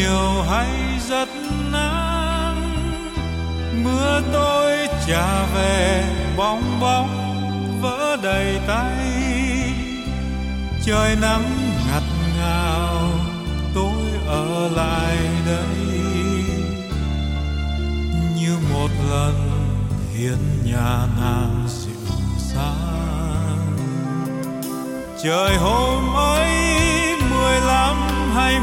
nhiều hay rất nắng, mưa tôi trả về bong bóng vỡ đầy tay. Trời nắng ngặt ngào, tôi ở lại đây như một lần hiên nhà nàng dịu dàng. Trời hôm ấy 15 hay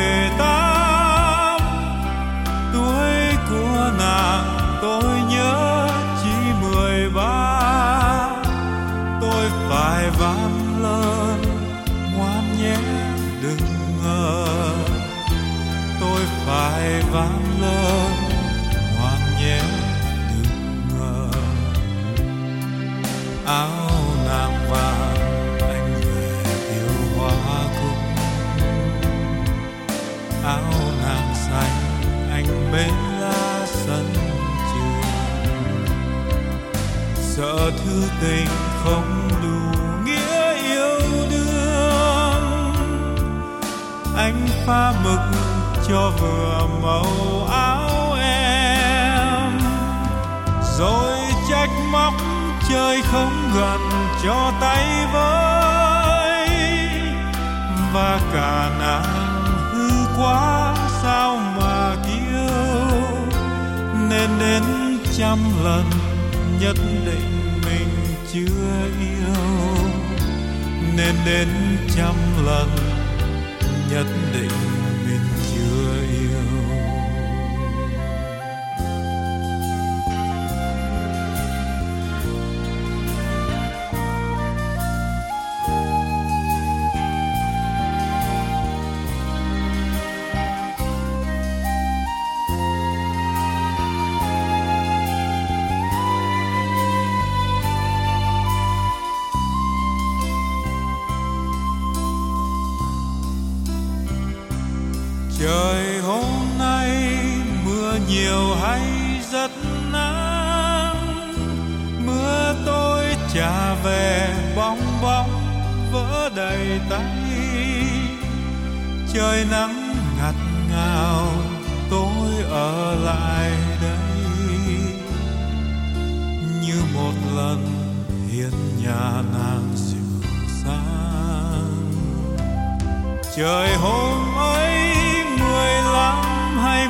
18, tuổi của nàng tôi nhớ chỉ 13. Tôi phải van lên ngoan nhé đừng ngờ, tôi phải van lên ngoan nhé đừng ngờ. Áo nàng vàng anh về yêu hoa cúc, áo nàng xanh anh bên lá sân trường. Sợ thư tình không đủ nghĩa yêu đương, anh pha mực cho vừa màu áo em, rồi trách móc trời không gần cho tay với. Và cả nàng hư quá sao mà kiêu, nên đến 100 lần nhất định mình chưa yêu, nên đến 100 lần nhất định mình chưa yêu. Trời hôm nay mưa nhiều hay rất nắng, mưa tôi trả về bong bóng vỡ đầy tay. Trời nắng ngặt ngào, tôi ở lại đây như một lần hiên nhà nàng dịu dàng. Trời hôm ấy 15 hay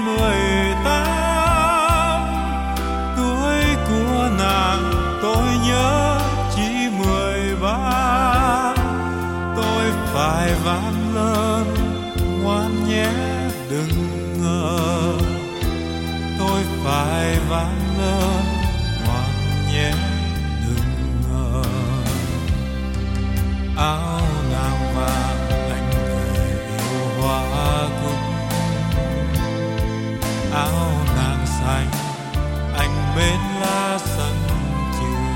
18, tuổi của nàng tôi nhớ chỉ 13. Tôi phải van lên ngoan nhé đừng ngờ, tôi phải van lên ngoan nhé đừng ngờ. Áo nàng vàng anh về yêu hoa cúc, áo nàng xanh anh bên lá sân trường.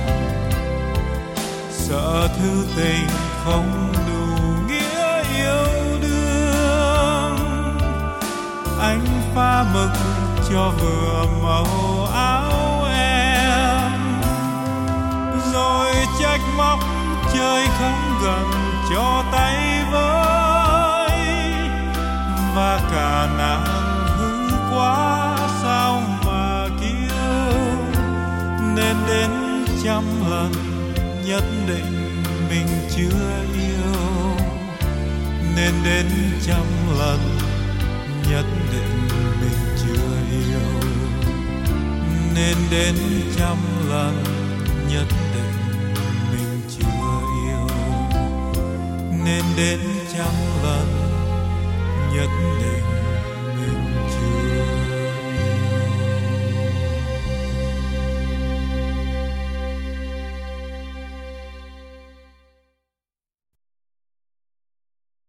Sợ thư tình không đủ nghĩa yêu đương, anh pha mực cho vừa màu áo em, rồi trách móc trời không gần cho tay với. Và cả nàng hư quá sao mà kiêu, nên đến 100 lần nhất định mình chưa yêu, nên đến 100 lần nhất định mình chưa yêu, nên đến 100 lần nhất định mình chưa yêu, nên đến 100 lần nhất định